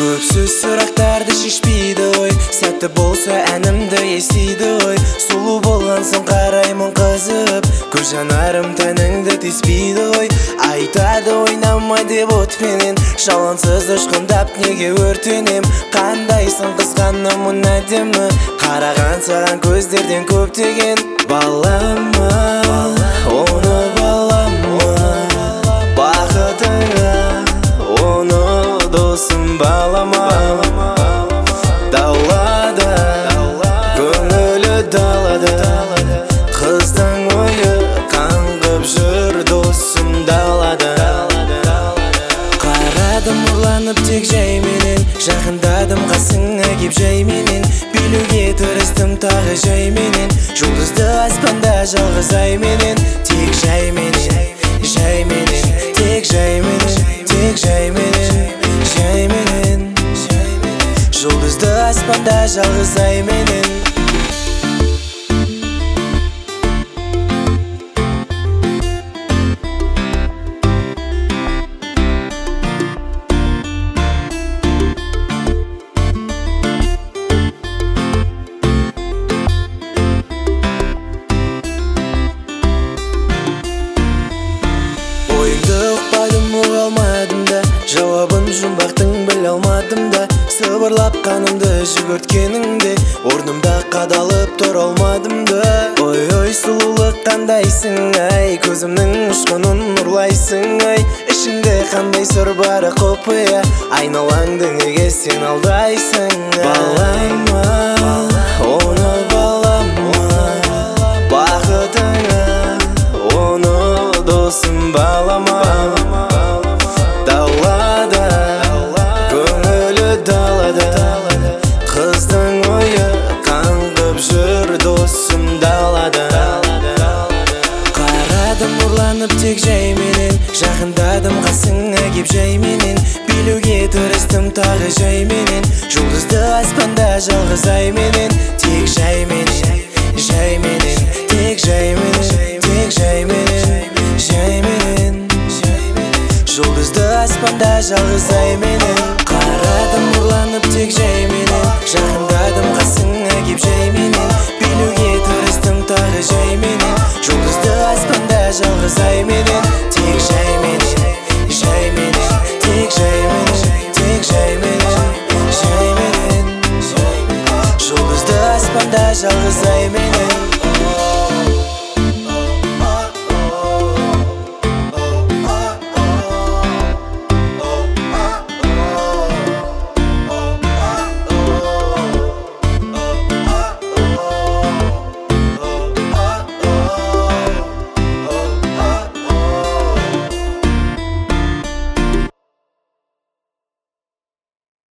Көпсіз сұрақтарды шешпейді ой, сәтті болса әнімді естиді ой. Сұлу болған соң қараймын қызып, көз жанарым тәніңді теспейді ой. Айтады ойнама деп отпенен, жалансыз ұшқындап неге өртенем. Қандайсың қызғанымын әдемі, қараған саған көздерден көптеген. Балама, оны балама, бақытыңа оны досым балама. Даулада, көңілі далада, қыздың ойы қаңғып жүр досым далада. Қарадым ұрланып тек жайменен, жақындадым қасыңа кеп жайменен. Билуге тырыстым тағы жайменен, жұлдызды аспанда жалғыз айменен. Тек жайменен, жайменен, тек жайменен, тек жайменен, жайменен. Жұлдызды аспанда жалғыз айменен. Ойыңды ұқпадым, ұғалмадым да, жауабын жұмбақтың біле алмадым да. Сыбырлап қанымды жүгірткеніңде, орнымда қадалып тұра алмадым да. Ой, сұлулық қандайсың ай, көзімнің ұшқынын ұрлайсың ай. Ішіңде қандай сұр бары құпия, айналаңды неге сен алдайсың ай. Балама, оны балама, бақытыңа оны досым балама. Даулада, көңілі далада, қыздың ойы қаңғып жүр досым далада. Қарадым ұрланып тек жайменен, жақындадым қасыңа кеп жайменен. Билуге тырыстым тағы жайменен, жұлдызды аспанда жалғыз айменен. Тек жайменен, жайменен, тек жайменен, тек жайменен, жайменен. Жұлдызды аспанда жалғыз айменен. Қарадым ұрланып тек жайменен, жақындадым қасыңа кеп жайменен. Билуге тырыстым тағы жайменен, жұлдызды аспанда жалғыз айменен. Тек жайменен, жайменен, тек жайменен, тек жайменен, жайменен. Жұлдызды аспанда жалғыз айменен.